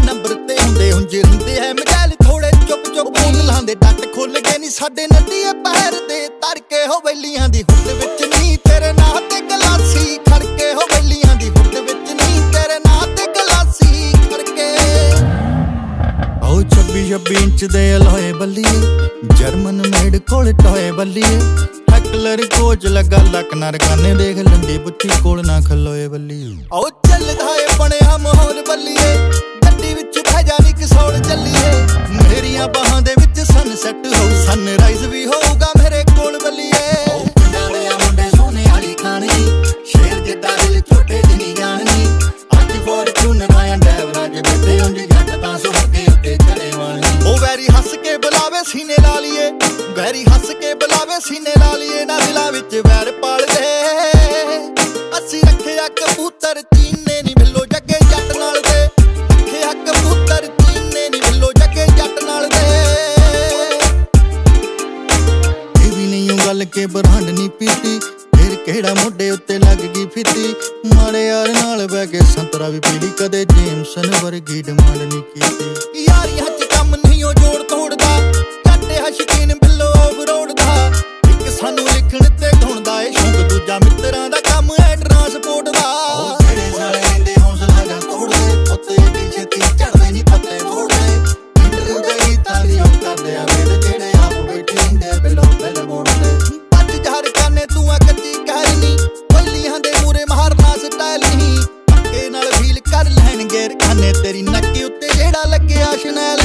Number ते हुंदे हुंजे हुंदे है मजाल थोड़े चुप चुप बूंदलां दे डट खुल गए नी साडे नदिए पैर दे तड़के हो वैलियां दी हुट विच नी तेरे नां ते गलासी खड़के हो वैलियां दी हुट विच नी तेरे नां ते गलासी खड़के। आओ 26 इंच दे अलोए बल्लिए जर्मन मेड कोल टोए बल्लिए हैकलर कोच लगा लक नार गाने देख लंडी बुच्ची कोल ना खलोए बल्लिए। आओ चलदा ए बणिया माहौल बल्लिए गड्डी विच बह जा नी कसौल चलिए मेरियां बाहां दे विच सनसैट हो सनराइज भी होगा मेरे कोल बल्लिए। पिंडां दे मुंडे सोने वाली खानी शेर जिद्दा दिल छोटे जिनी जानी अज फॉर्चूनर आया ड्राइवरा जे बैठे उंदी घट तां सुन के उत्ते चले वाली। ओ वैरी हस के बुलावे सीने ला लिए वैरी हस के बुलावे सीने ला लिए ना दिलां विच वैर पाल दे असी रखिया कबूतर चीने नी बिल्लो जगे जट नाल दे रखिया कबूतर चीने नी बिल्लो जगे जट नाल दे। ये भी नहीं गल के बरहंड नी पीती फिर केड़ा मोढे उत्ते लग गई फिती माड़े यार नाल बह के संतरा भी पीली कदे जेमसन वर्गी डिमांड नी कीती। यारियां च कम नहीं ओ जोड़ तोड़दा काटे है शकीन बिल्लो ओवररोड दा इक सानू लिखण ते ढूंढदा ए शौक दूजा मित्रां दा काम है ट्रांसपोर्ट दा। तेरे साले इंदे हौसला जा तोड़ दे उत्ते दी छेती चढ़दे नी पत्ते तोड़ दे इंटरव्यू दे तालियां करदे आ वेद जेड़े आप बैठे इंदे बिल्लो बिल मोड़ दे पज जहर काने तू आ कच्ची कहनी वैलियां दे मूरे मारना स्टाइल नहीं पक्के नाल फील कर लैण गेर खाने तेरी नक्की उत्ते जेड़ा लग्गिया शनैल